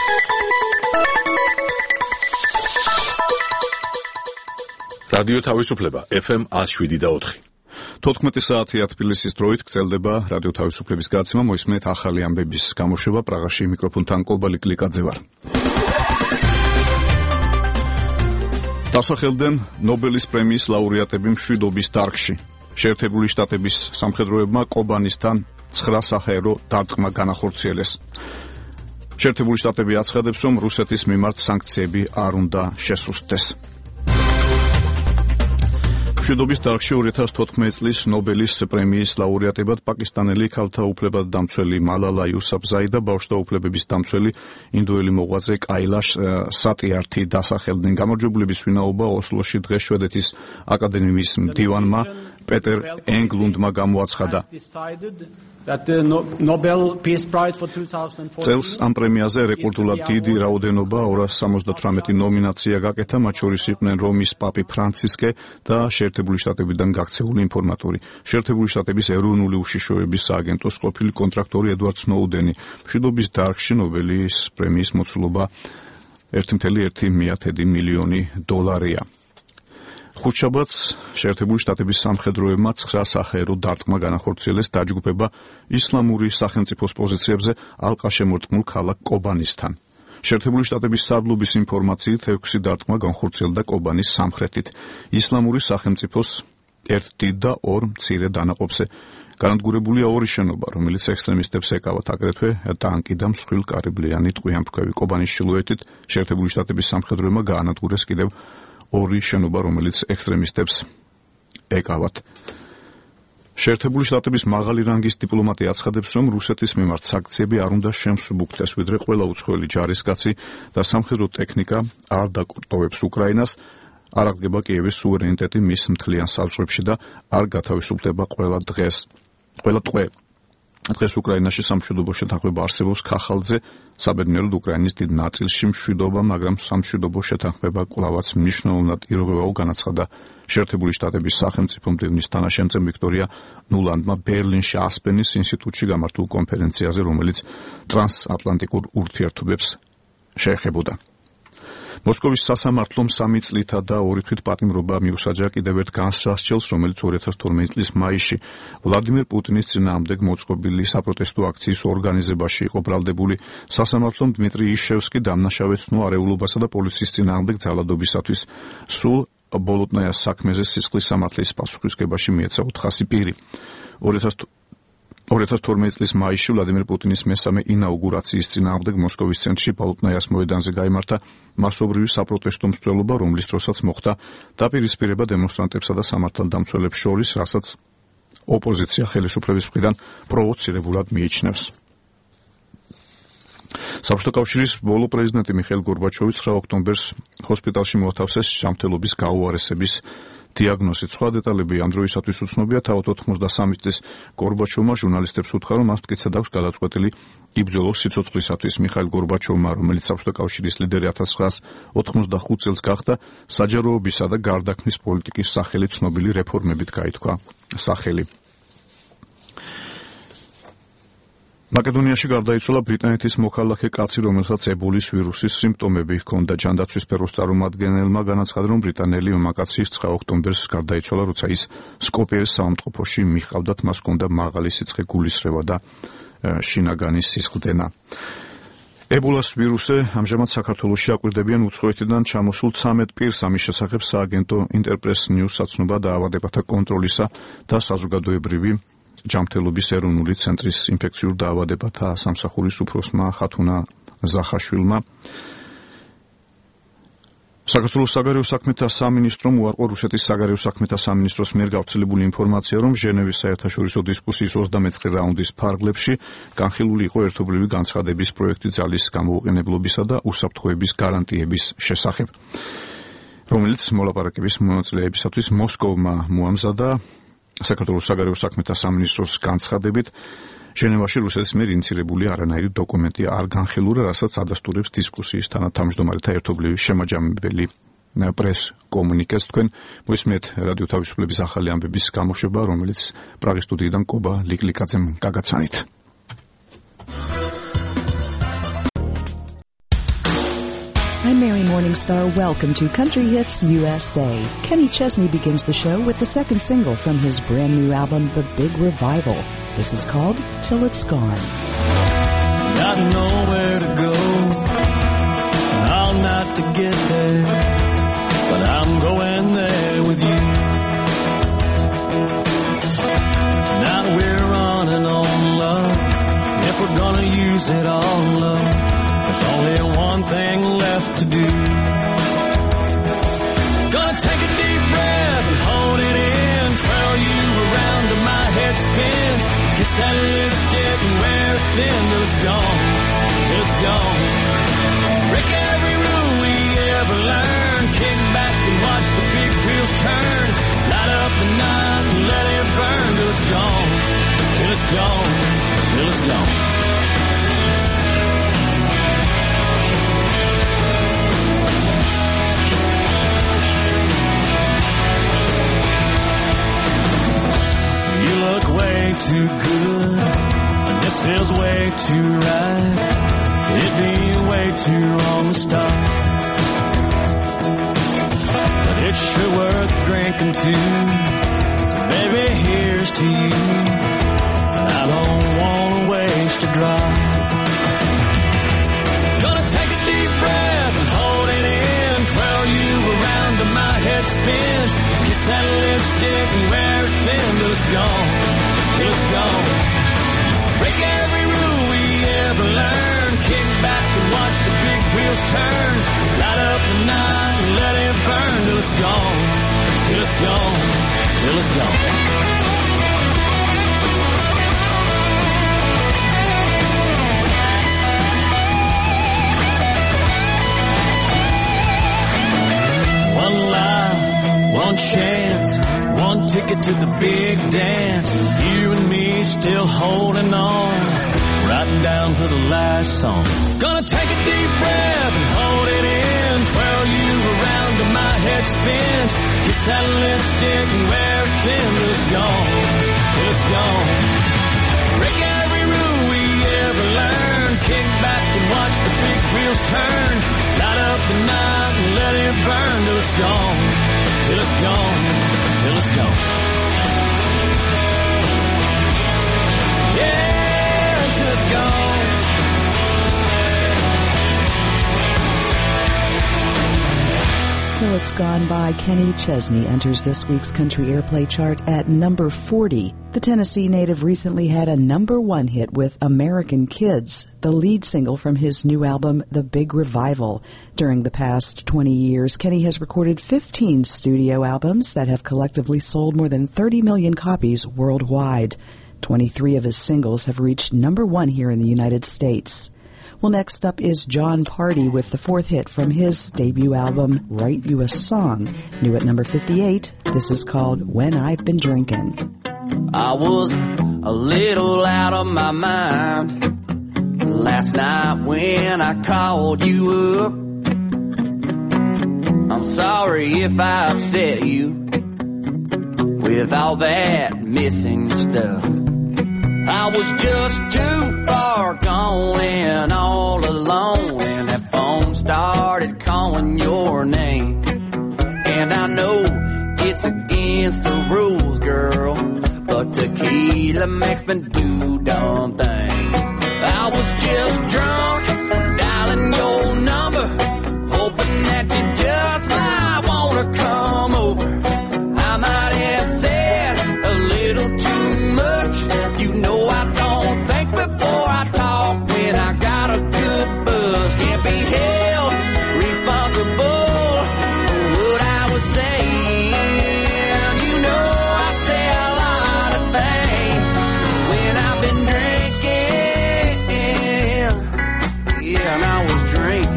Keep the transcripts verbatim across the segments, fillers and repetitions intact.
რადიო თავისუფლება ეფ ემ ათს შვიდი და ოთხი. თოთხმეტი საათია თბილისის დროით გრძელდება რადიო თავისუფლების გაცემა. მოისმენთ ახალი ამბების გამოშვება. პრაღაში მიკროფონთან კობალი კლიკაძე ვარ. დასახელდნენ ნობელის პრემიის ლაურეატები მშვიდობის დარგში. შეერთებული შტატების სამხედროებმა კობანისთან ცხრა საჰაერო დარტყმა განახორციელეს. შეერთებული შტატები აცხადებს, რომ რუსეთის მიმართ სანქციები არ უნდა შესუსტდეს. მშვიდობის დარგში ორი ათას თოთხმეტი წლის ნობელის პრემიის ლაურეატებად პაკისტანელი ქალთა უფლებადამცველი მალალა იუსაფზაი და ბავშვთა უფლებების დამცველი ინდოელი მოღვაწე კაილაშ სატიართი დასახელდნენ. გამარჯვებულების ვინაობა ოსლოში დღეს შვედეთის აკადემიის მდივანმა პეტერ ენგლუნდმა გამოაცხადა. წელს ამ პრემიაზე რეკორდულად დიდი რაოდენობა ორას სამოცდათვრამეტი ნომინაცია გაკეთა, მათ შორის იყვნენ რომის პაპი ფრანცისკე და შეერთებული შტატებიდან გაქცეული ინფორმატორი. შეერთებული შტატების ეროვნული უშიშროების სააგენტოს ყოფილი კონტრაქტორი ედვარდ სნოუდენი. მშვიდობის დარგში ნობელის პრემიის მოცულობა ერთი კoma ერთი მილიონი დოლარია. ხუთშაბათს შეერთებული შტატების სამხედროებმა ცხრა საჰაერო დარტყმა განახორციელეს. დაჯგუფება ისლამური სახელმწიფოს პოზიციებზე ალყაშემორტყმულ ქალაქ კობანისთან. შეერთებული შტატების სარდლობის ინფორმაციით ექვსი დარტყმა განხორციელდა კობანის სამხრეთით. ისლამური სახელმწიფოს ერთ დიდ და ორ მცირე დანაყოფზე. განადგურებულია ორი შენობა, რომელიც ექსტრემისტებს ეკავათ, აგრეთვე ტანკი და მსხვილკარიბლიანი ტყვიამფრქვევი. კობანის ჩრდილოეთით შეერთებული შტატების სამხედროებმა გაანადგურეს კიდევ ორი შენობა, რომელიც ექსტრემისტებს ეკავათ. შეერთებული შტატების მაღალი რანგის დიპლომატი აცხადებს, რომ რუსეთის მიმართ სანქციები არ უნდა შემსუბუქდეს, ვიდრე ყველა უცხოელი ჯარისკაცი და სამხედრო ტექნიკა არ დაკორტოვებს უკრაინას, არ აღდგება კიევის სუვერენიტეტი მის მთლიან საზღვრებში და არ გათავისუფლდება ყველა დღეს, ყველა ტყვე. დღეს უკრაინაში სამშვიდობო შეთანხმება არსებობს ქახალზე, საბედნიეროდ უკრაინის დიდ ნაწილში მშვიდობა, მაგრამ სამშვიდობო შეთანხმება კვლავაც მნიშვნელოვნად ირღვევაო, განაცხადა შეერთებული შტატების სახელმწიფო მდივნის თანაშემწე ვიქტორია ნულანდმა ბერლინში ასპენის ინსტიტუტში გამართულ კონფერენციაზე, რომელიც ტრანსატლანტიკურ ურთიერთობებს შეეხებოდა. მოსკოვის სასამართლომ სამი წლითა და ორი თვით პატიმრობა მიუსაჯა კიდევ ერთ განსრასჯელს, რომელიც ორი ათას თორმეტი წლის მაისში ვლადიმერ პუტინის წინააღმდეგ მოწყობილი საპროტესტო აქციის ორგანიზებაში იყო ბრალდებული. სასამართლომ დმიტრი იშევსკი დამნაშავეს ცნო არეულობასა და პოლიციის წინააღმდეგ ძალადობისათვის. სულ ბოლოტნაიას საქმეზე სისხლის სამართლის პასუხისმგებაში მიეცა ოთხასი პირი. ორი ათას თორმეტი წლის მაისში ვლადიმერ პუტინის მესამე ინაუგურაციის წინააღმდეგ მოსკოვის ცენტრში ბოლოტნაიას მოედანზე გაიმართა მასობრივი საპროტესტო მსვლელობა, რომლის დროსაც მოხდა დაპირისპირება დემონსტრანტებსა და სამართალდამცველებს შორის, რასაც ოპოზიცია ხელისუფლების მხრიდან პროვოცირებულად მიიჩნევს. საბჭოთა კავშირის ბოლო პრეზიდენტი მიხეილ გორბაჩოვი ცხრა ოქტომბერს ჰოსპიტალში მოათავსეს ჟამთელობის გაუარესების დიაგნოზით. სხვა დეტალები ამ დროისათვის უცნობია. თავად ოთხმოცდასამი წლის გორბაჩოვმა ჟურნალისტებს უთხრა, რომ მას მტკიცედ აქვს გადაწყვეტილი იბრძოლოს სიცოცხლისათვის. მიხაილ გორბაჩოვმა, რომელიც საბჭოთა კავშირის ლიდერი ათას ცხრაას ოთხმოცდახუთ წელს გახდა, საჯაროობისა და გარდაქმნის პოლიტიკის სახელით ცნობილი რეფორმებით გაითქვა სახელი. მაკედონიაში გარდაიცვალა ბრიტანეთის მოქალაქე კაცი, რომელსაც ებოლის ვირუსის სიმპტომები ჰქონდა. ჯანდაცვის სფეროს წარმომადგენელმა განაცხადა, რომ ბრიტანელი მამაკაცი ცხრა ოქტომბერს გარდაიცვალა, როცა ის სკოპიეს საავადმყოფოში მიჰყავდათ, მას ჰქონდა მაღალი სიცხე გულისრევა და შინაგანის სისხლდენა. ებოლას ვირუსზე ამჟამად საქართველოში აკვირდებიან უცხოეთიდან ჩამოსულ ცამეტ პირს. ამის შესახებ სააგენტო ინტერპრეს ნიუს საცნობა დაავადებათა კონტროლისა და საზოგადოებრივი ჯამთელობის ეროვნული ცენტრის ინფექციურ დაავადებათა სამსახურის უფროსმა ხათუნა ზახაშვილმა საქართველოს საგარეო საქმეთა სამინისტრომ უარყო რუსეთის საგარეო საქმეთა სამინისტროს მიერ გავრცელებული ინფორმაცია, რომ ჟენევის საერთაშორისო დისკუსიის ოცდამეცხრე რაუნდის ფარგლებში განხილული იყო ერთობლივი განცხადების პროექტი ძალის გამოუყენებლობისა და უსაფრთხოების გარანტიების შესახებ, რომელიც მოლაპარაკების მონაწილეებისათვის მოსკოვმა მოამზადა. საქართველოს საგარეო საქმეთა სამინისტროს განცხადებით, ჟენევაში რუსეთის მიერ ინიცირებული არანაირი დოკუმენტი არ განხილულა, რასაც ადასტურებს დისკუსიის თანათავმჯდომარეთა ერთობლივი შემაჯამებელი პრეს კომუნიკეს. თქვენ მოისმენთ რადიო თავისუფლების ახალი ამბების გამოშვება, რომელიც პრაღის სტუდიიდან კობა ლიკლიკაძემ გაგაცანით. I'm Mary Morningstar. Welcome to Country Hits U S A. Kenny Chesney begins the show with the second single from his brand new album, The Big Revival. This is called Till It's Gone. Got nowhere to go, and all not to get there, but I'm going there with you. Tonight we're running on luck. If we're gonna use it all up, there's only one thing left to do. Gonna take a deep breath and hold it in, twirl you around till my head spins, kiss that lipstick and wear it thin till it's gone, till it's gone. Break every rule we ever learned, kick back and watch the big wheels turn, light up the night and let it burn till it's gone, till it's gone, till it's gone. You look way too good, and this feels way too right. It'd be way too wrong to stop, but it's sure worth drinking too. So baby, here's to you, and I don't want to waste a drop. Gonna take a deep breath and hold it in, twirl you around till my head spins, kiss that lipstick and wear it thin till it's gone, till it's gone. Break every rule we ever learned, kick back and watch the big wheels turn, light up the night and let it burn till it's gone, till it's gone, till it's gone. One life, one chance, one ticket to the big dance. You and me still holding on, right down to the last song. Gonna take a deep breath and hold it in, twirl you around till my head spins, kiss that lipstick and wear it thin till it's gone, till it's gone. Break every rule we ever learned, kick back and watch the big wheels turn, light up the night and let it burn till it's gone, till it's gone, till it's gone. Yeah, till it's gone. Till It's Gone by Kenny Chesney enters this week's Country Airplay chart at number forty. The Tennessee native recently had a number one hit with American Kids, the lead single from his new album, The Big Revival. During the past twenty years, Kenny has recorded fifteen studio albums that have collectively sold more than thirty million copies worldwide. twenty-three of his singles have reached number one here in the United States. Well, next up is Jon Pardi with the fourth hit from his debut album, Write You a Song. New at number fifty-eight, this is called When I've Been Drinking. I was a little out of my mind last night when I called you up. I'm sorry if I upset you with all that missing stuff. I was just too far gone and all alone, and that phone started calling your name. And I know it's against the rules, girl, but tequila makes me do dumb things. I was just drunk, dialing your number, hoping that you just might wanna come over. I might have said a little too much. You know I don't think before I talk when I got a good buzz. Can't be held responsible for what I was saying. You know I say a lot of things when I've been drinking. Yeah, and I was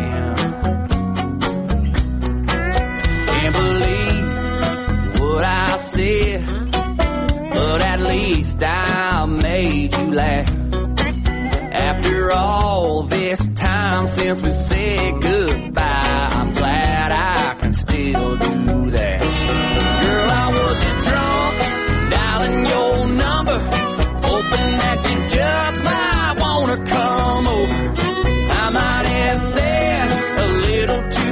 drinking. Can't believe what I said, but at least I made you laugh. After all this time since we said goodbye, I'm glad I can still do that. Girl, I was just drunk, dialing your number, hoping that you just might wanna come over. I might have said a little too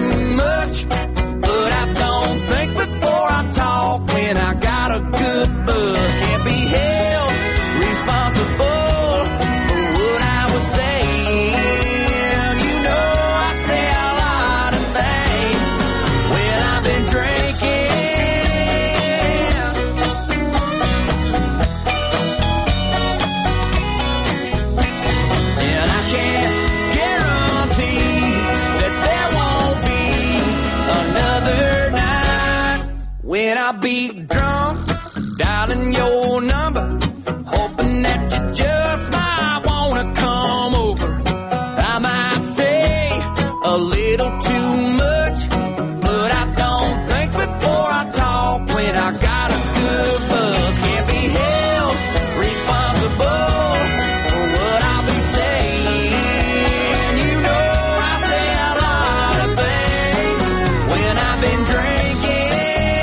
taking your number, hoping that you just might wanna come over. I might say a little too much, but I don't think before I talk when I got a good buzz. Can't be held responsible for what I'll be saying. You know I say a lot of things when I've been drinking.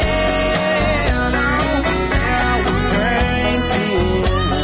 Oh, I was drinking.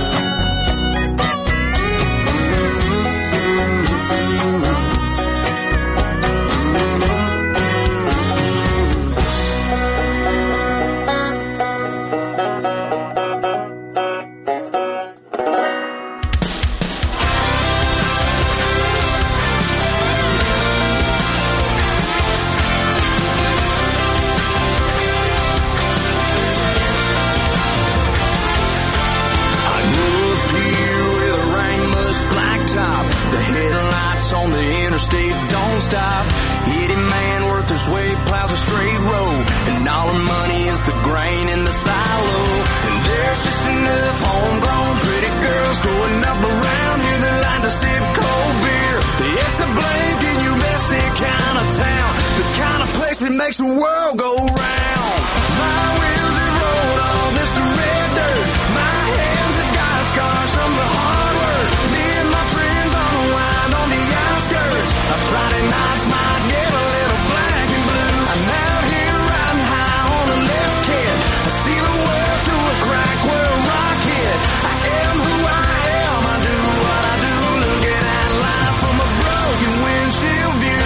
I grew up here with a rainless blacktop. The headlights on the interstate don't stop. Hitty man worth his weight plows a straight road, and all the money is the grain in the silo. And there's just enough homegrown pretty girls going up around here that like to sip cold beer. It's a blanket U S A kind of town, the kind of place that makes the world go round. My wheels have rolled all this red dirt. My hands have got scars from the hard work. Me and my friends unwind on the outskirts. A Friday nights might get a little black and blue. I'm out here riding high on a left kid. I see the world through a crack where a rock hit. I am who I am. I do what I do. Looking at life from a broken windshield view.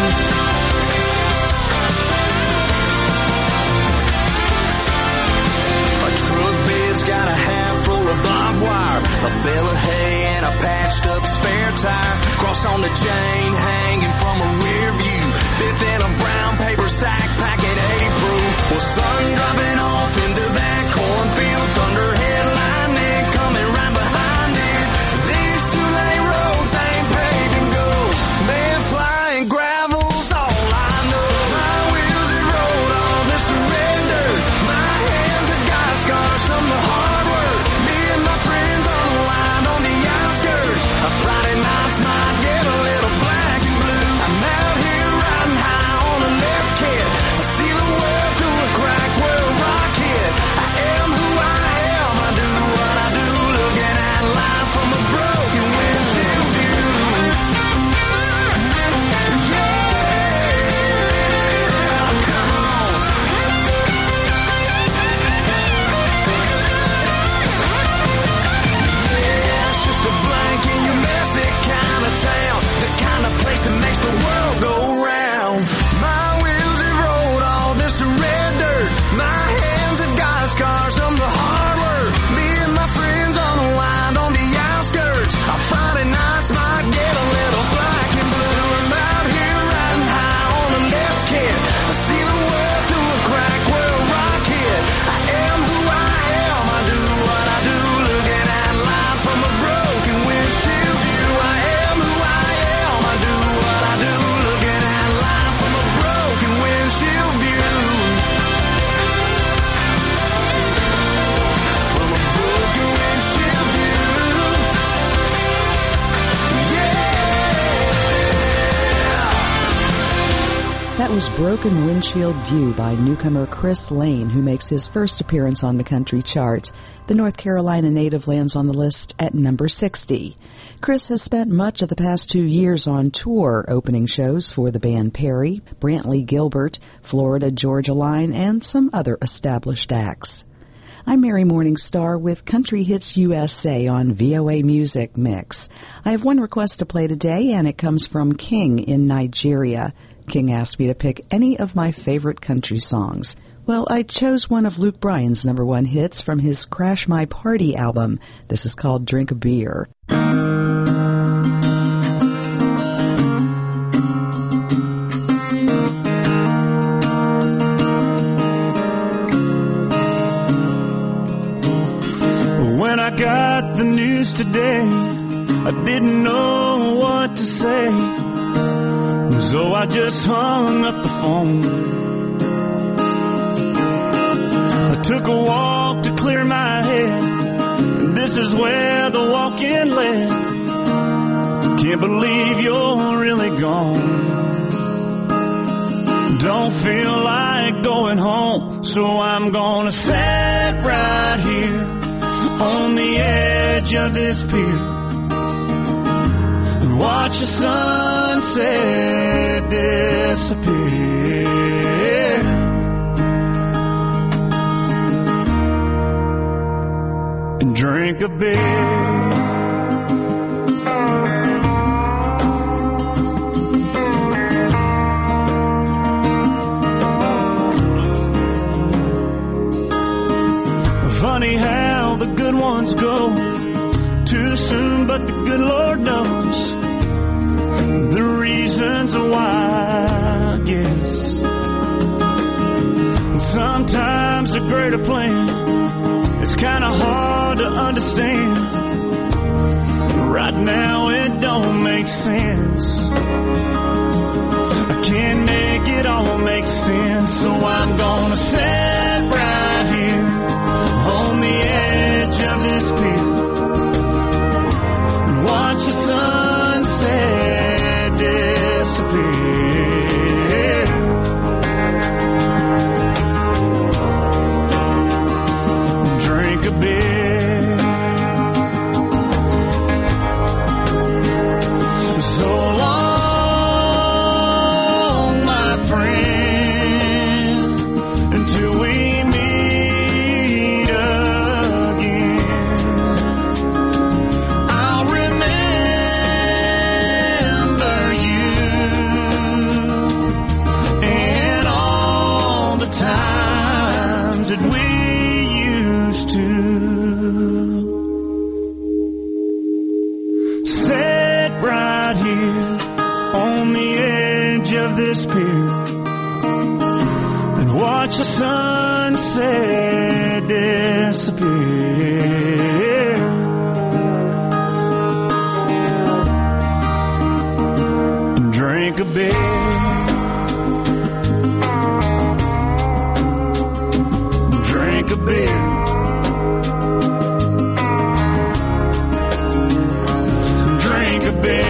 A truck bed's got a half full of barbed wire, a bale of hay and a patched up spare tire. Cross on the chain hanging from a rear view. Fifth in a brown paper sack, packet eighty proof. Well, sun dropping off into that cornfield. Thunder headlining coming right behind it. These two lane roads ain't paved in gold. Man flying gravel's all I know. My wheels have rolled all this red dirt. My hands have got scars from the hard work. Me and my friends unwind on the outskirts. A Friday nights might get a little black and blue. I'm out here riding high on a left kid. I see the world through a crack where a rock hit. I am who I am. I do what I do. Looking at life from a broken windshield view. Yeah, come on. Yeah, it's just a blank in your messy kind of town, the kind of place that makes the world go round. My wheels have rolled all this red dirt. My hands have got scars from the hard work. Me and my friends unwind on the outskirts. Our Friday nights might get a little black and blue. I'm out here riding high on a left kid. I see the world through a crack where a rock hit. I am who I am. I do what I do. Looking at life from a broken windshield view. I am who I am. I do what I do. Looking at life from a broken windshield view. From a broken windshield view. Yeah. That was Broken Windshield View by newcomer Chris Lane, who makes his first appearance on the country chart. The North Carolina native lands on the list at number sixty. Chris has spent much of the past two years on tour, opening shows for the band Perry, Brantley Gilbert, Florida Georgia Line, and some other established acts. I'm Mary Morningstar with Country Hits U S A on V O A Music Mix. I have one request to play today, and it comes from King in Nigeria. King asked me to pick any of my favorite country songs. Well, I chose one of Luke Bryan's number one hits from his Crash My Party album. This is called Drink a Beer. When I got the news today, I didn't know what to say, so I just hung up the phone. Took a walk to clear my head, and this is where the walk-in led. Can't believe you're really gone. Don't feel like going home, so I'm gonna sit right here on the edge of this pier and watch the sunset disappear. And drink a beer. Funny how the good ones go too soon, but the good Lord knows the reasons why, I guess. Sometimes a greater plan is kind of hard to understand. Right now it don't make sense. I can't make it all make sense, so I'm gonna sit right here on the edge of this pier and watch the sunset disappear. Drink a beer. So long, my friend, until we this pier and watch the sunset disappear. And drink a beer. Drink a beer. Drink a beer.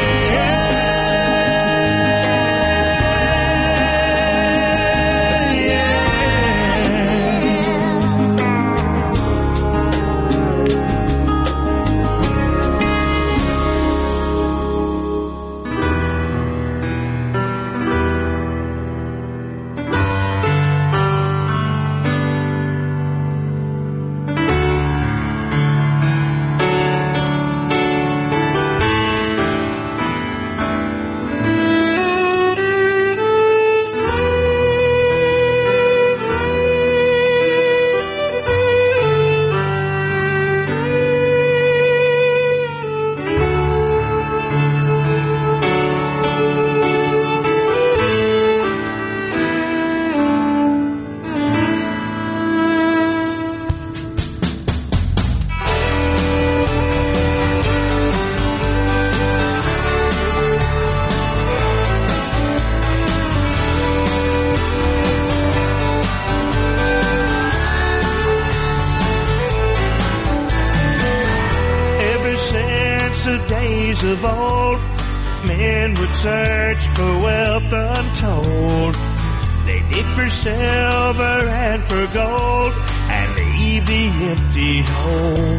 Of old, men would search for wealth untold. They dig for silver and for gold and leave the empty home.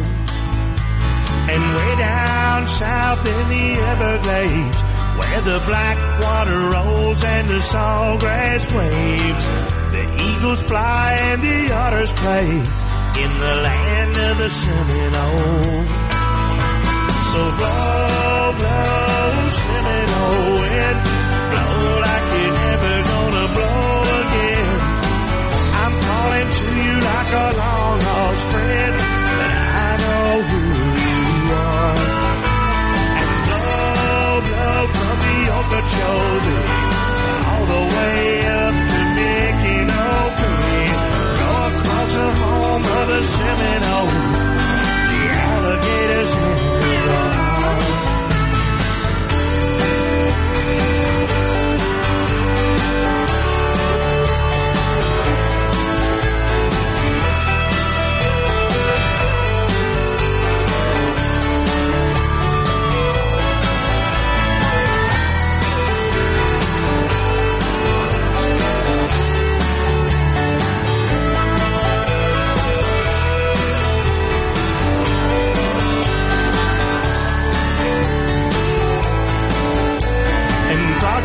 And way down south in the Everglades, where the black water rolls and the sawgrass waves, the eagles fly and the otters play in the land of the Seminole. So blow, blow, Seminole wind, blow like you're never gonna blow again. I'm calling to you like a long lost friend, but I know who you are. And blow, blow from the Okeechobee all the way up to Mickey-No-Cree, go across the home of the Seminole, the alligators and the dogs.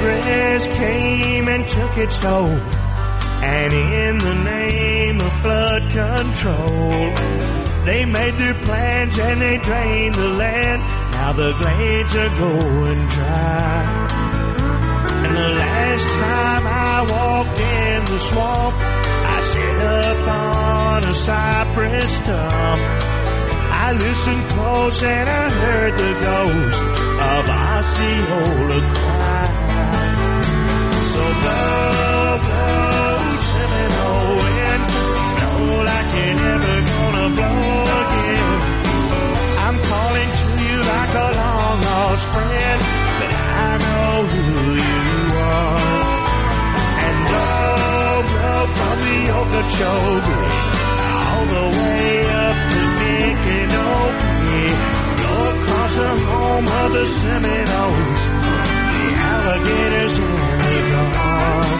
progress came and took its toll, and in the name of flood control, they made their plans and they drained the land. Now the glades are going dry. And the last time I walked in the swamp, I sat up on a cypress stump. I listened close and I heard the ghost of Osceola cry. So blow, blow, Seminole wind, blow like you're never gonna blow again. I'm calling to you like a long lost friend, but I know who you are. And blow, blow from the Okeechobee all the way up to Mickinokie, blow across the home of the Seminoles, the alligators and the dogs.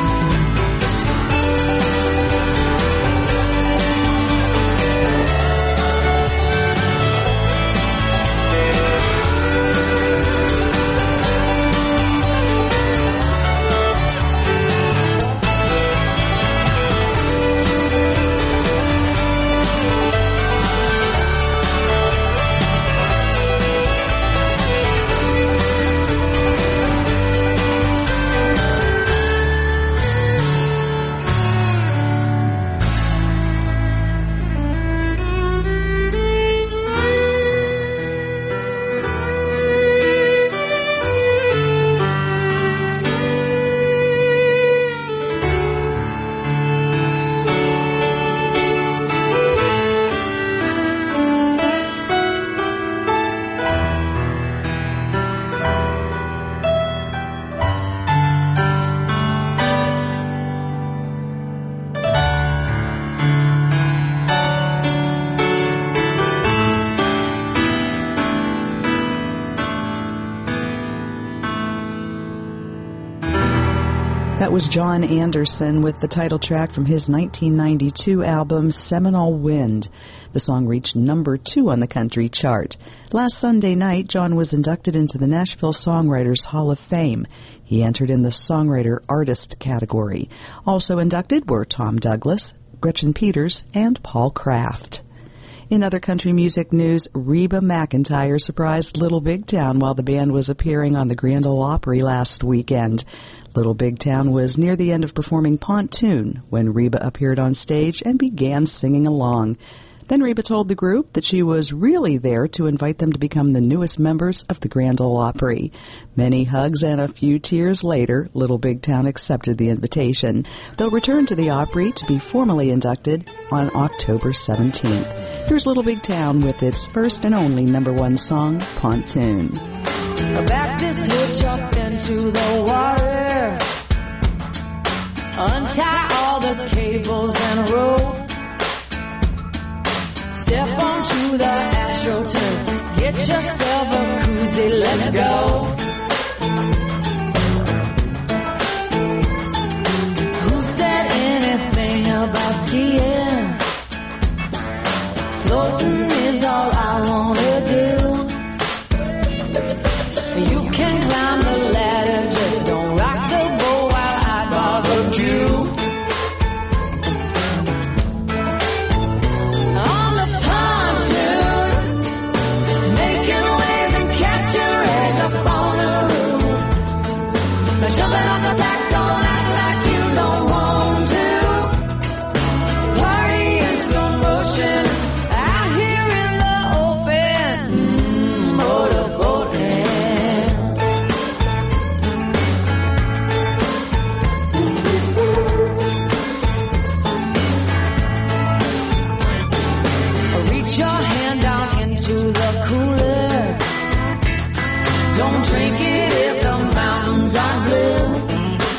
That was John Anderson with the title track from his nineteen ninety-two album Seminole Wind. The song reached number two on the country chart. Last Sunday night, John was inducted into the Nashville Songwriters Hall of Fame. He entered in the Songwriter Artist category. Also inducted were Tom Douglas, Gretchen Peters, and Paul Kraft. In other country music news, Reba McEntire surprised Little Big Town while the band was appearing on the Grand Ole Opry last weekend. Little Big Town was near the end of performing Pontoon when Reba appeared on stage and began singing along. Then Reba told the group that she was really there to invite them to become the newest members of the Grand Ole Opry. Many hugs and a few tears later, Little Big Town accepted the invitation. They'll return to the Opry to be formally inducted on October seventeenth. Here's Little Big Town with its first and only number one song, Pontoon. Back this hitch up into the water, untie all the cables and rope, step onto the AstroTurf, get yourself a koozie, let's go. Who said anything about skiing? Floating is all I wanna do. You can climb the ladder, just don't rock the boat while I barbecue. On the pontoon, making waves and catching rays up on the roof. Jumping off the back, don't act like you don't want to. Party in slow motion, out here in the open, mm, motorboating. Reach your hand down into the cooler. Don't drink it if the mountains are blue.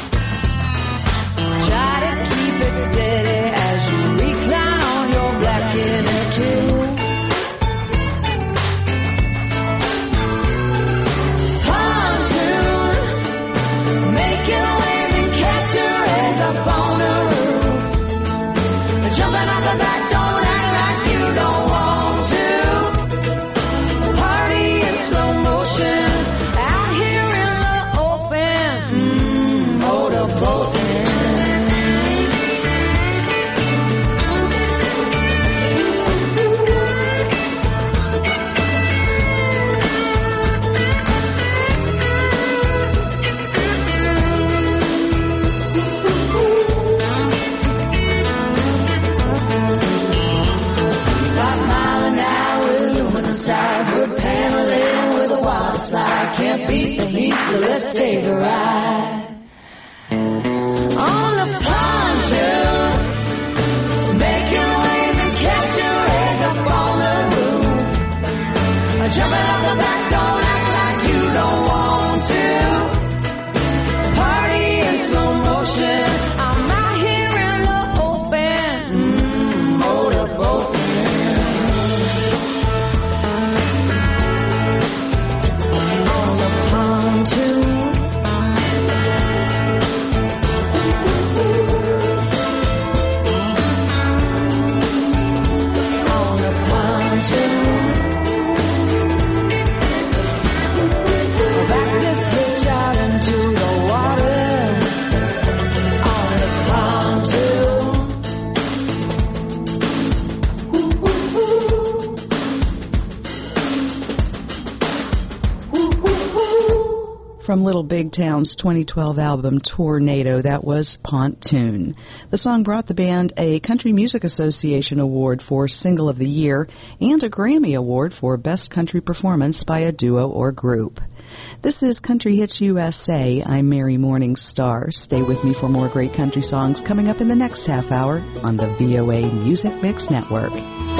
from Little Big Town's twenty twelve album Tornado. That was Pontoon. The song brought the band a Country Music Association Award for Single of the Year and a Grammy Award for Best Country Performance by a Duo or Group. This is Country Hits U S A. I'm Mary Morningstar. Stay with me for more great country songs coming up in the next half hour on the V O A Music Mix Network.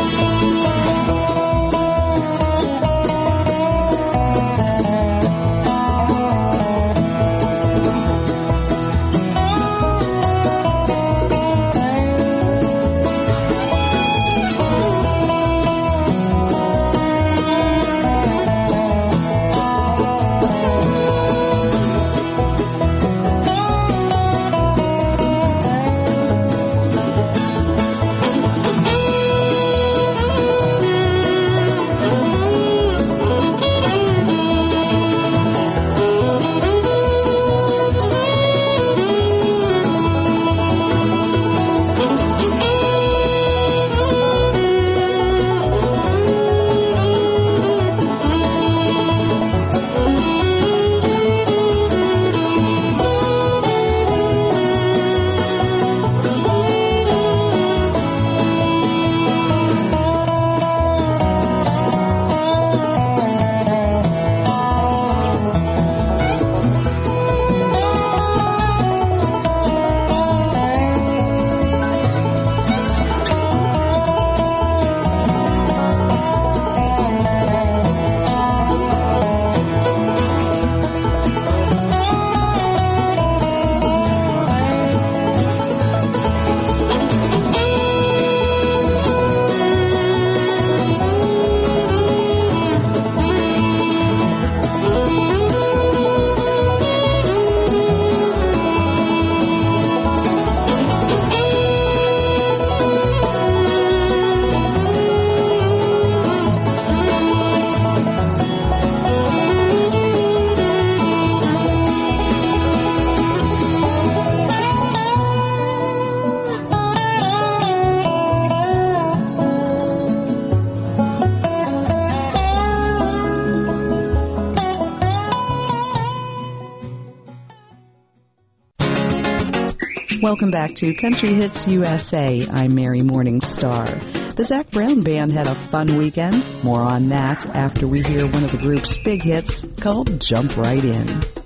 Welcome back to Country Hits U S A. I'm Mary Morningstar. The Zac Brown Band had a fun weekend. More on that after we hear one of the group's big hits called Jump Right In.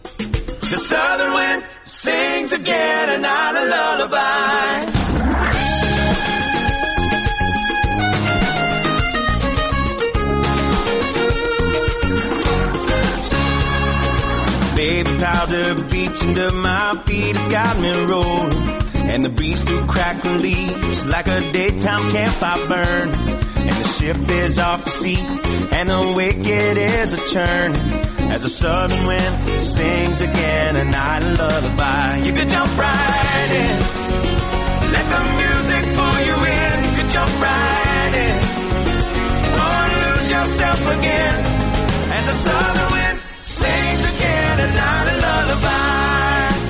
The southern wind sings again another lullaby. Baby powder beach under my feet has got me rolling. And the breeze through crackling leaves like a daytime campfire burn. And the ship is off to sea and the wicked is a churn. As the southern wind sings again a night lullaby. You could jump right in, let the music pull you in. You could jump right in, or lose yourself again. As the southern wind sings again a night lullaby.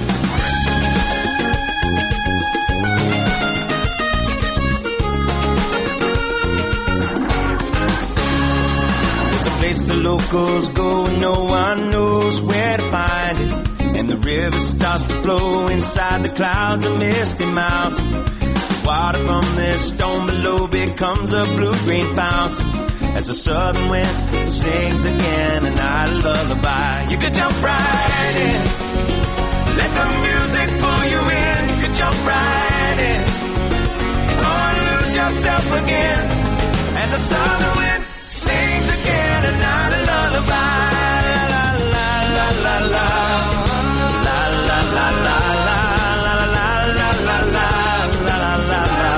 There's a place the locals go and no one knows where to find it. And the river starts to flow inside the clouds of misty mountain. Water from this stone below becomes a blue-green fountain. As the southern wind sings again a night lullaby. You could jump right in, let the music pull you in. You could jump right in, or lose yourself again. As the southern wind sings again a night lullaby. La la la la la la la la la la la la la la la la.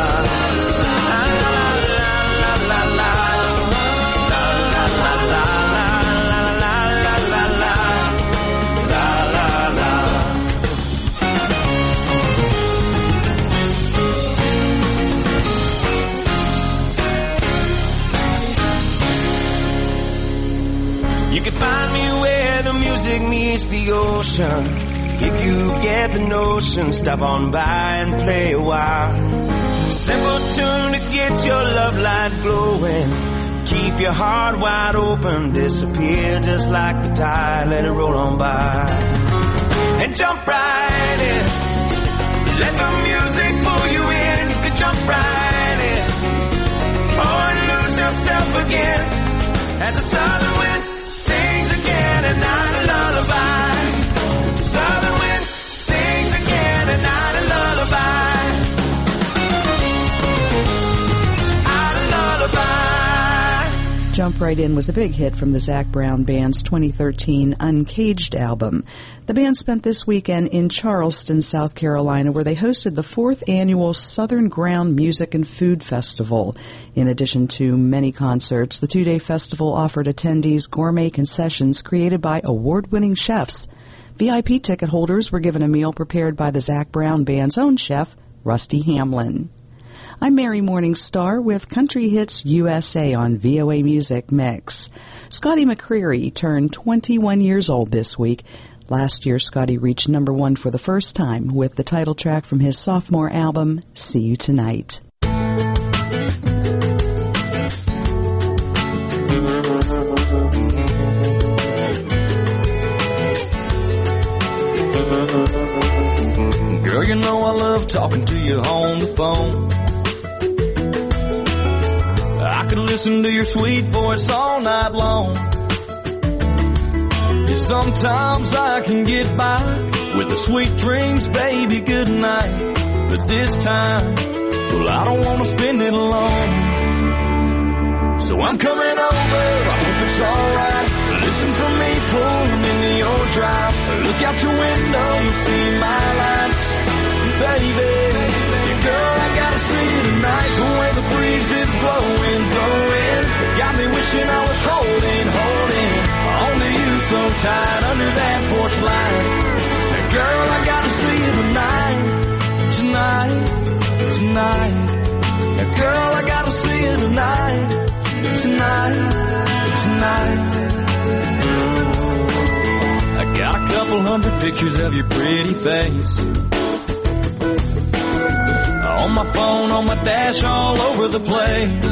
You can find me where the music meets the ocean. If you get the notion, stop on by and play a while. Simple tune to get your love light glowing. keep your heart wide open, disappear just like the tide, let it roll on by. And jump right in, let the music pull you in, you can jump right in, oh, and lose yourself again, as the southern wind sings again, a night a lullaby. Southern wind sings again, a night a lullaby. A lullaby. Jump Right In was a big hit from the Zac Brown Band's twenty thirteen Uncaged album. The band spent this weekend in Charleston, South Carolina, where they hosted the fourth annual Southern Ground Music and Food Festival. In addition to many concerts, the two-day festival offered attendees gourmet concessions created by award-winning chefs. V I P ticket holders were given a meal prepared by the Zac Brown Band's own chef, Rusty Hamlin. I'm Mary Morningstar with Country Hits U S A on V O A Music Mix. Scotty McCreery turned twenty-one years old this week. Last year, Scotty reached number one for the first time with the title track from his sophomore album, See You Tonight. Girl, you know I love talking to you on the phone. I could listen to your sweet voice all night long. Yeah, sometimes I can get by with the sweet dreams, baby, good night. But this time, well, I don't want to spend it alone. So I'm coming over, I hope it's alright. Listen for me pulling into your drive. Look out your window, you'll see my lights. Baby, yeah, girl, I gotta see you tonight. The way the breeze is blowing, blowing, got me wishing I was holding, holding onto you so tight under that porch light. Now, girl, I gotta see you tonight, tonight, tonight. Now, girl, I gotta see you tonight, tonight, tonight. I got a couple hundred pictures of your pretty face on my phone, on my dash, all over the place.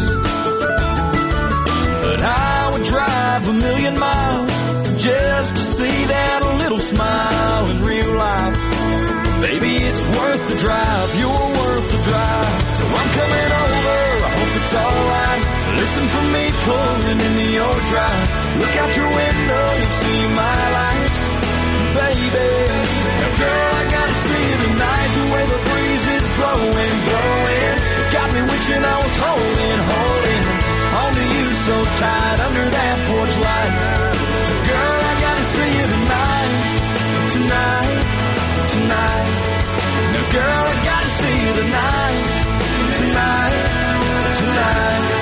But I would drive a million miles just to see that little smile in real life. Baby, it's worth the drive, you're worth the drive. So I'm coming over, I hope it's alright. Listen for me pulling into your drive. Look out your window, you'll see my lights. Baby, now girl, I gotta see you tonight. The way the breeze is blowing, blowing, got me wishing I was holding, holding onto you so tight under that porch light. Girl, I gotta see you tonight, tonight, tonight. Now girl, I gotta see you tonight, tonight, tonight.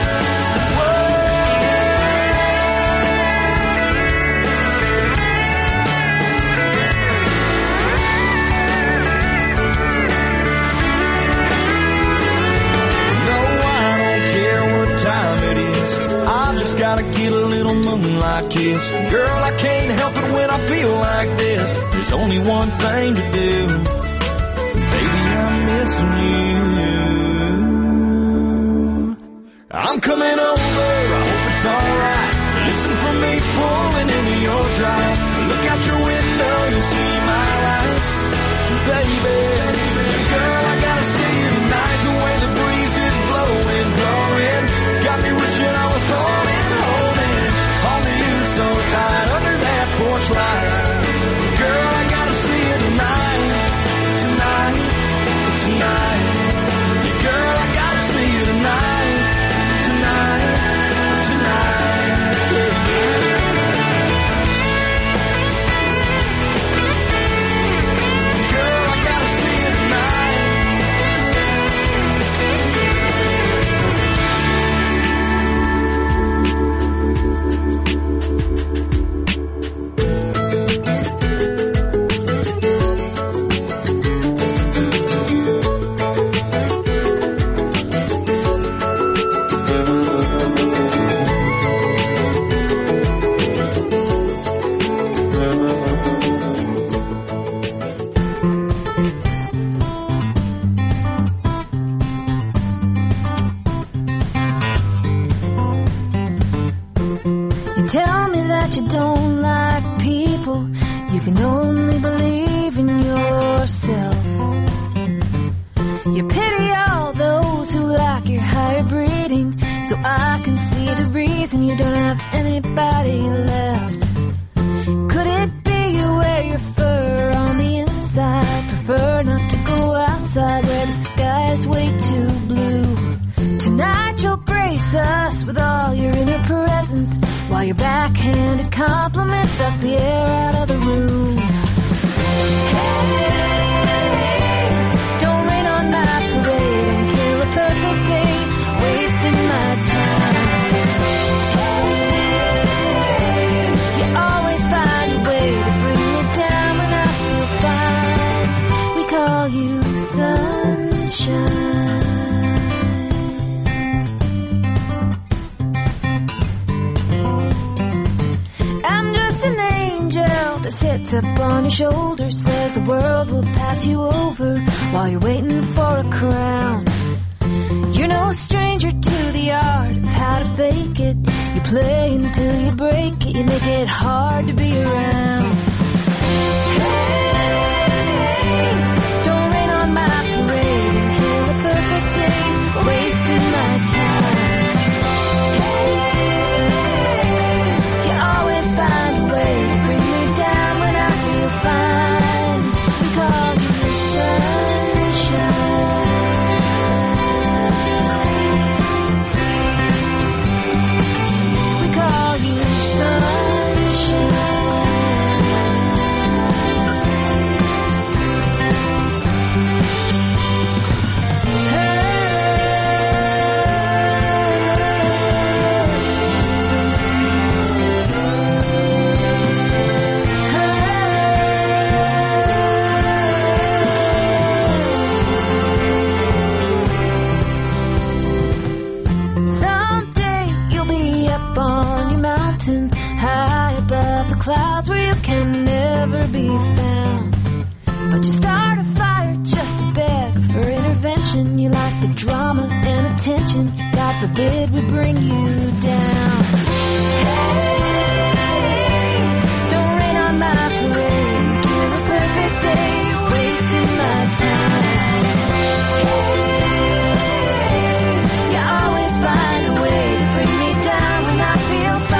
Gotta get a little moonlight kiss. Girl, I can't help it when I feel like this. There's only one thing to do. Baby, I'm missing you. I'm coming over, I hope it's alright. Listen for me pulling into your drive. Look out your window, you'll see my lights. Baby, girl, I gotta see you tonight. The way the breeze is blowing, blowing, got me wishing I was holding, so tight under that porch light. Girl, I gotta see you tonight, tonight, tonight. Yeah, girl, I gotta see you tonight, tonight, that you don't like people. You can only believe in yourself. You pity all those who like your higher breeding, so I can see the reason you don't have anybody left. Could it be you wear your fur on the inside, prefer not to go outside where the sky is way too blue? Tonight you'll grace us with all your inner presence, while your backhanded compliments suck the air out of the room. Hey, don't rain on my parade and kill a perfect day, wasting my time. Hey, you always find a way to bring me down when I feel fine. We call you sunshine. That sits up on your shoulder, says the world will pass you over while you're waiting for a crown. You're no stranger to the art of how to fake it. You play until you break it, you make it hard to be around. Hey, don't rain on my parade and kill a perfect day, wasting my time. Hey, you always find a way to bring me down when I feel fine. We call you sunshine. We call you sunshine. High above the clouds where you can never be found. But you start a fire just to beg for intervention. You like the drama and attention. God forbid we bring you down. Hey, don't rain on my parade and kill a perfect day, wasting my time. Hey, you always find a way to bring me down when I feel fine.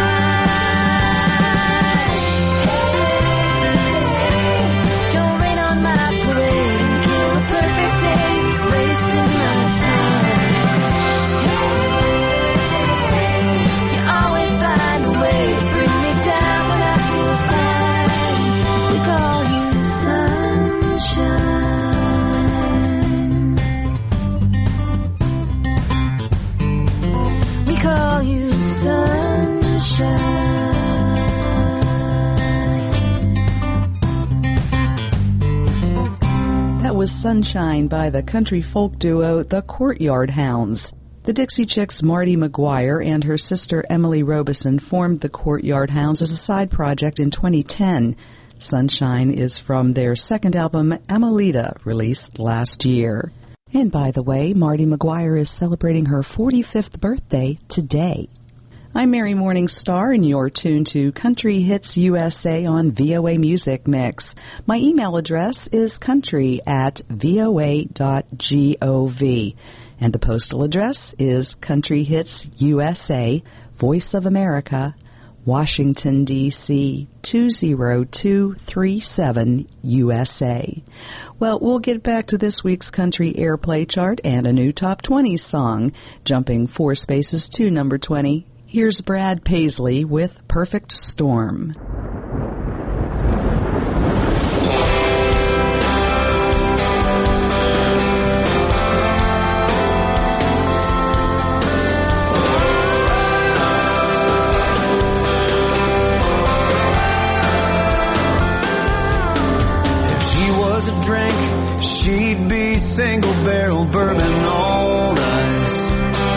That was Sunshine by the country folk duo The Courtyard Hounds. The Dixie Chicks Marty McGuire and her sister Emily Robeson formed the Courtyard Hounds as a side project in twenty ten. Sunshine is from their second album, Amelita, released last year. And by the way, Marty McGuire is celebrating her forty-fifth birthday today. I'm Mary Morningstar, and you're tuned to Country Hits U S A on V O A Music Mix. My email address is country at voa dot gov, and the postal address is Country Hits U S A, Voice of America, Washington, D C two zero two three seven U S A. Well, we'll get back to this week's country airplay chart and a new top twenty song, jumping four spaces to number twenty. Here's Brad Paisley with Perfect Storm. Drink, she'd be single barrel bourbon on ice.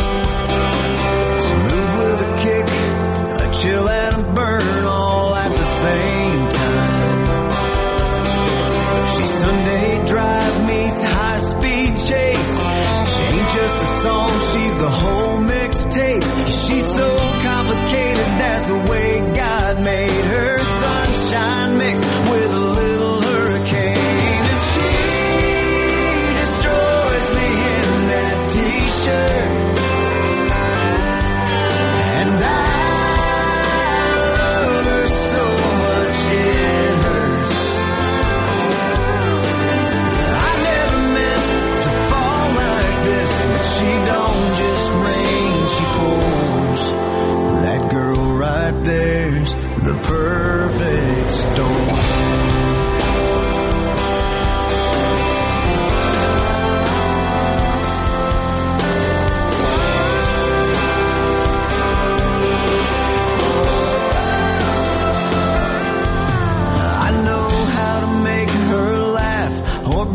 Smooth with a kick, a chill and a burn all at the same time. She's Sunday drive meets high speed chase. She ain't just a song, she's the whole mixtape. She's so complicated, that's the way God made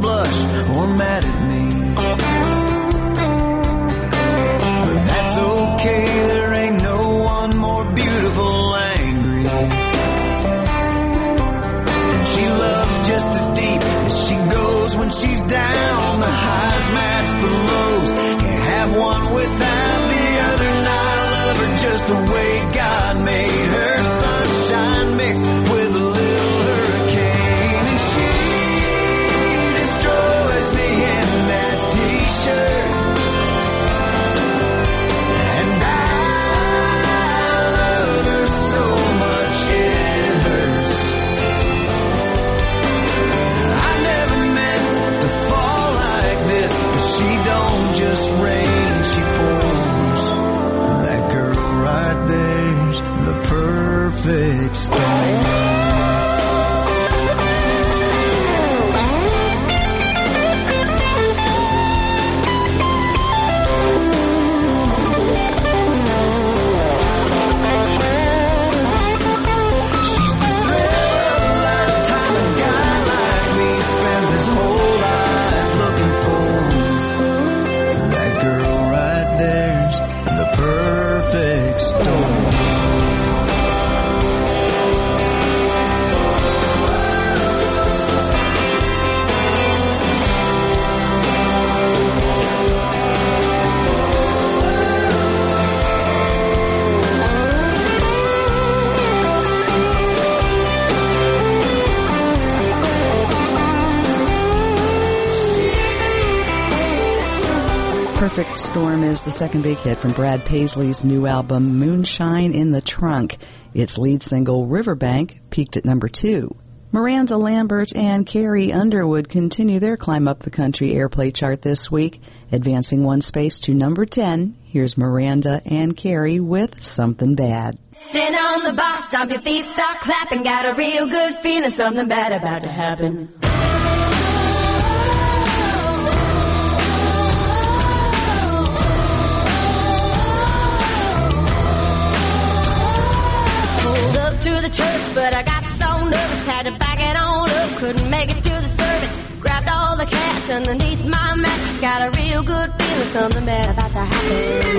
blush or mad at me. But that's okay, there ain't no one more beautiful angry. And she loves just as deep as she goes when she's down. The highs match the lows, can't have one without the other. Night I love her just the way God made her. Sunshine mixed with a little hurricane. And she destroys me in that t-shirt. And I love her so much it hurts. I never meant to fall like this, but she don't just rain, she pours. That girl right there's the perfect storm. She's the thrill of a lifetime. A guy like me spends his whole life looking for. That girl right there's the perfect storm. Perfect Storm is the second big hit from Brad Paisley's new album, Moonshine in the Trunk. Its lead single, Riverbank, peaked at number two. Miranda Lambert and Carrie Underwood continue their climb up the country airplay chart this week, advancing one space to number ten. Here's Miranda and Carrie with Something Bad. Stand on the box, stomp your feet, start clapping. Got a real good feeling, something bad about to happen. Pulled up to the church, but I got so nervous, had to back it on up, couldn't make it to the service. Grabbed all the cash underneath my mattress, got a real good feeling, something bad about to happen.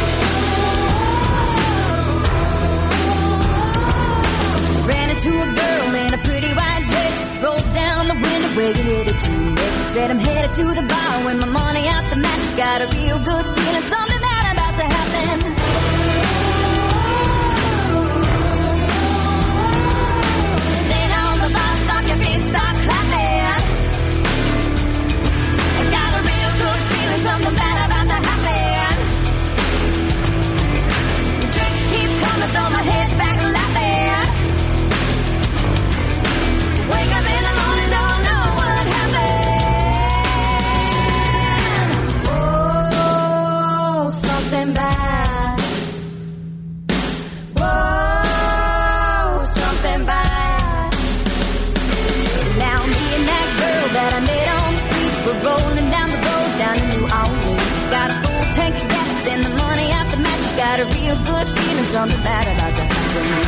Ran into a girl in a pretty white dress, rolled down the window, where you headed to next. Said I'm headed to the bar, with my money out the match, got a real good feeling, something bad about to happen. Stand on the bar, stop your feet, start clapping. I got a real good feeling, something bad about to happen. The drinks keep coming, throw my head back laughing. Wake up in the morning, don't know what happened. Oh, something bad. Whoa, something bad. Now me and that girl that I met on the street, we're rolling down the road down in New Orleans. Got a full tank of gas and the money out the match. Got a real good feeling, something bad about to happen.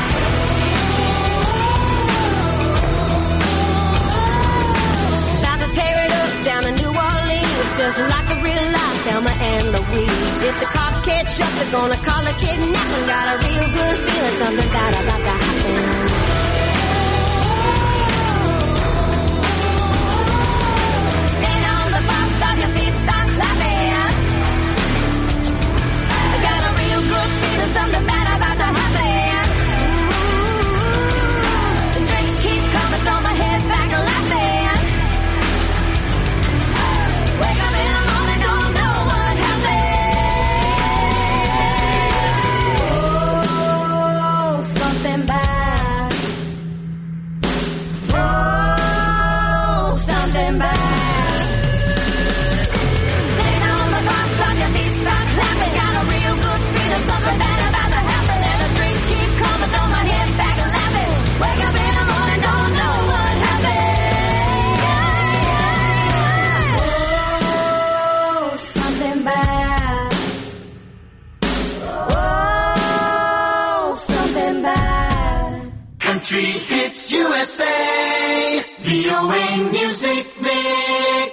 About to tear it up down in New Orleans, just like a real life Thelma and Louise. If the cops catch up, they're gonna call a kidnapping. Got a real good feeling, something bad about to happen. Stand on the bar, stop your feet, start clapping. I got a real good feeling, something bad about to happen. The drinks keep coming, throw my head back laughing. Wake up in the morning, don't know what happened. Oh, something bad. Oh, something bad. Stand on the bar, stop your feet, start clapping. Got a real good feeling, something bad about to happen. And the drinks keep coming, throw my head back laughing. Wake up in the morning, don't know what happened. Oh, something bad. Oh, something bad. Country Hits U S A, V O A Music Mix.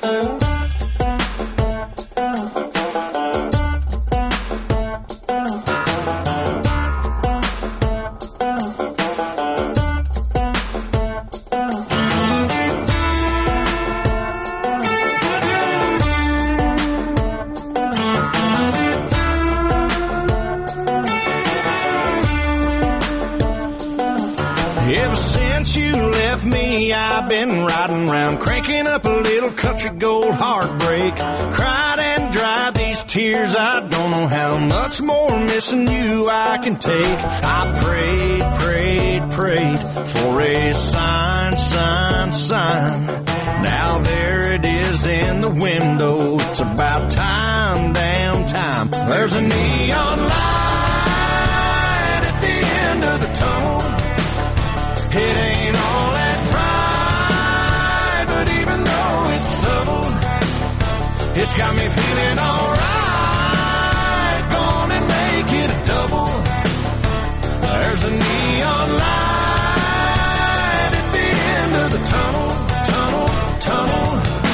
Ever since you left me, I've been riding around, cranking up a little country gold heartbreak. Cried and dried these tears, I don't know how much more missing you I can take. I prayed, prayed, prayed for a sign, sign, sign. Now there it is in the window, it's about time, damn time. There's a neon light at the end of the tunnel. It ain't all that bright, but even though it's subtle, it's got me feeling alright. Go on and make it a double. There's a neon light at the end of the tunnel, tunnel, tunnel.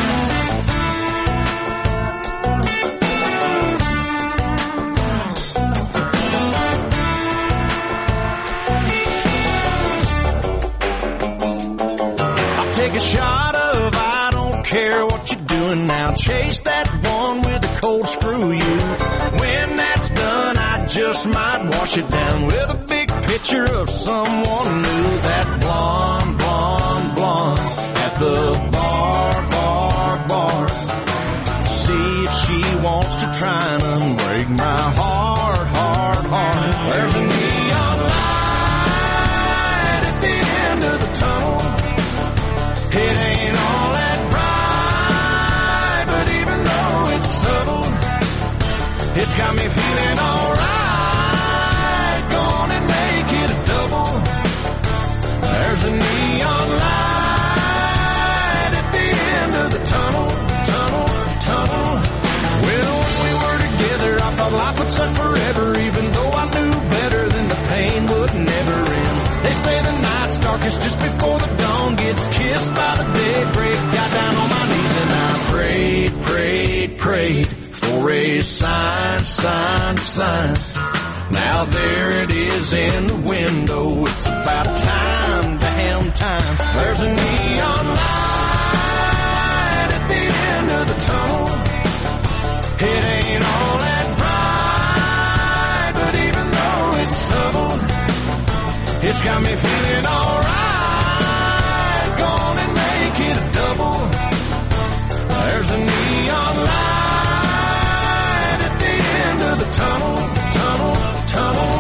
Take a shot of I don't care what you're doing now. Chase that one with a cold screw you. When that's done, I just might wash it down with a big picture of someone new. That blonde, blonde, blonde at the bar, bar, bar. See if she wants to try and unbreak my heart, heart, heart. There's a neon light at the end of the tunnel. It ain't all that bright, but even though it's subtle, it's got me feeling alright. Go on and make it a double. There's a neon light at the end of the tunnel, tunnel, tunnel. Well, when we were together, I thought life would suck forever, even though I knew better than the pain would never end. They say the night's darkest just before the dawn gets kissed by the daybreak. Got down on my knees and I prayed, prayed, prayed for a sign, sign, sign. Now there it is in the window. It's about time, damn time. There's a neon light at the end of the tunnel. It ain't all that bright, but even though it's subtle, it's got me feeling alright. Go on and make it a double. There's a neon light at the end of the tunnel, tunnel, tunnel.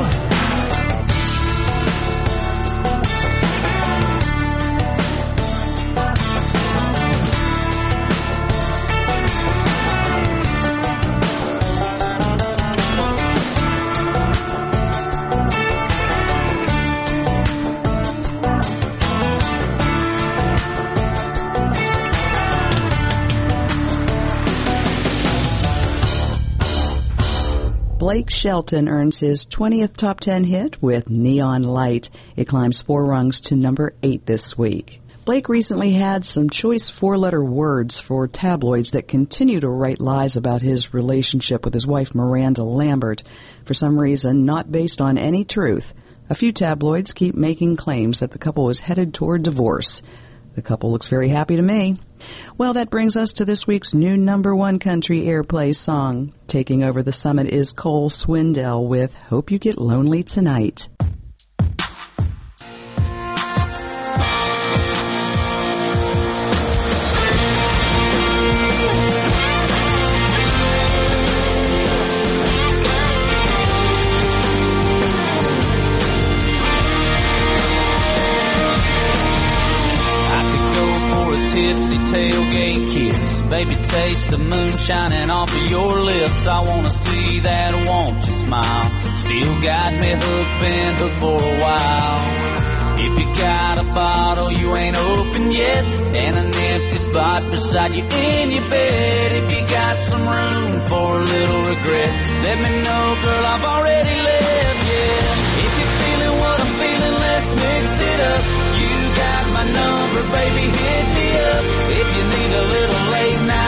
Blake Shelton earns his twentieth top ten hit with Neon Light. It climbs four rungs to number eight this week. Blake recently had some choice four-letter words for tabloids that continue to write lies about his relationship with his wife Miranda Lambert. For some reason, not based on any truth, a few tabloids keep making claims that the couple was headed toward divorce. The couple looks very happy to me. Well, that brings us to this week's new number one country airplay song. Taking over the summit is Cole Swindell with Hope You Get Lonely Tonight. Tipsy tailgate kiss, baby, taste the moon shining off of your lips. I wanna see that, won't you smile? Still got me hooked, been hooked for a while. If you got a bottle you ain't opened yet, and an empty spot beside you in your bed, if you got some room for a little regret, let me know, girl, I've already left, yeah. If you're feeling what I'm feeling, let's mix it up. You got my number, baby, hit me up. If you need a little late night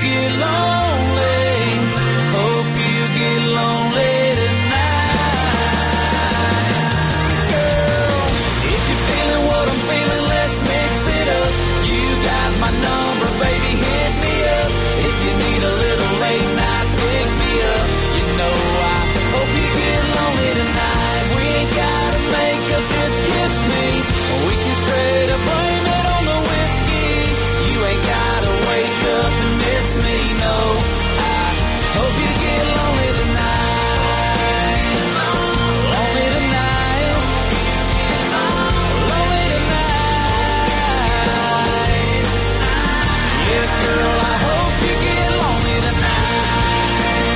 get lonely. Hope you get lonely tonight. Girl, if you're feeling what I'm feeling, let's mix it up. You got my number, baby, hit me up. If you need a little late night, pick me up. You know I hope you get lonely tonight. We ain't gotta make up, just kiss me. We can straight up blame it on the whiskey. You ain't gotta wake up and miss me, no. I hope you get lonely tonight. Lonely tonight. Lonely tonight. Yeah, girl, I hope you get lonely tonight.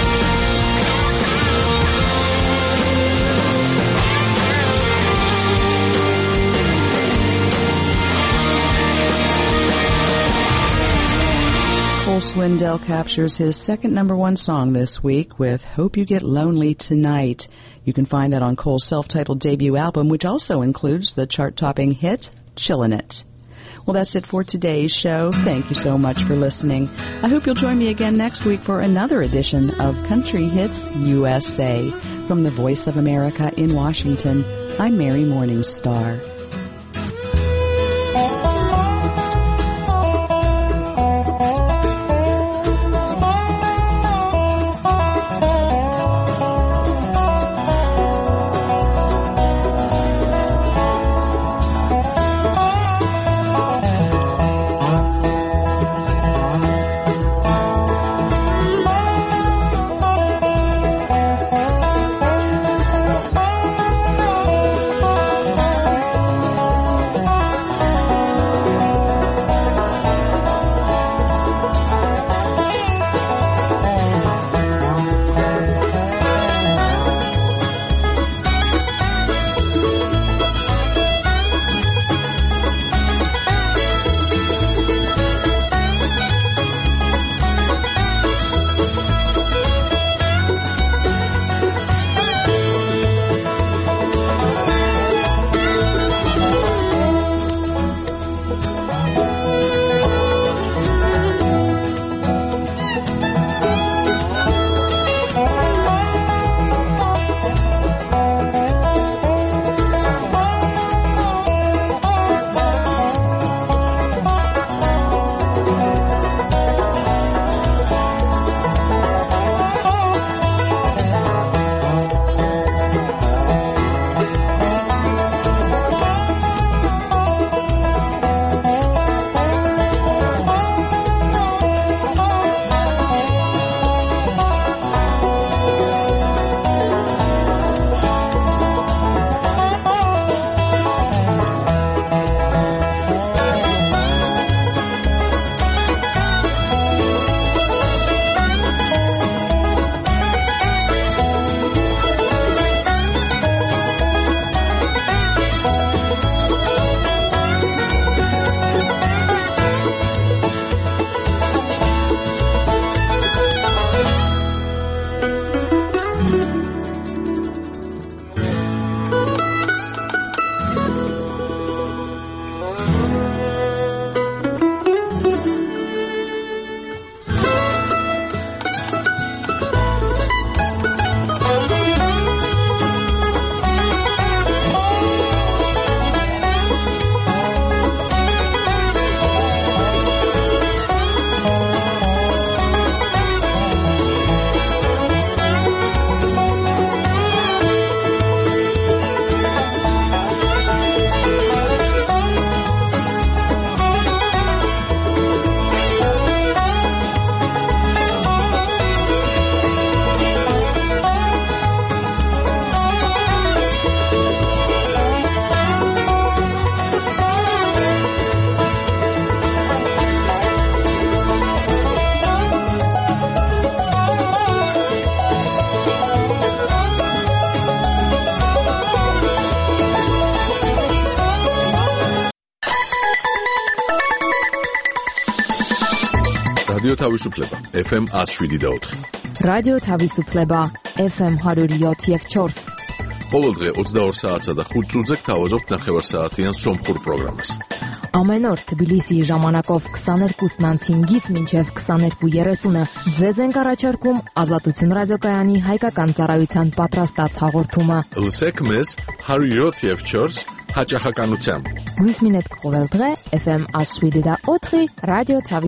Cole Swindell captures his second number one song this week with Hope You Get Lonely Tonight. You can find that on Cole's self-titled debut album, which also includes the chart-topping hit Chillin' It. Well, that's it for today's show. Thank you so much for listening. I hope you'll join me again next week for another edition of Country Hits U S A. From the Voice of America in Washington, I'm Mary Morningstar. რადიო თავისუფლება ეფ ემ one oh seven და four. რადიო თავისუფლება ეფ ემ one oh seven და four. ყოველდღე twenty-two საათსა და five წუთზე გთავაზობთ ნახევარსაათიან სომხურ პროგრამას. Ամեն օր Թբիլիսիի ժամանակով քսաներկուսն անց հինգից մինչև քսաներկու երեսունը ձեզ ենք առաջարկում Ազատություն ռադիոկայանի հայկական ծառայության պատրաստած հաղորդումը։ Լսեք մեզ հարյուր յոթ եւ չորս հաճախականությամբ։ Գույս մինետ կողելդղե Էֆ Էմ ասուիդի դա օթրի ռադիո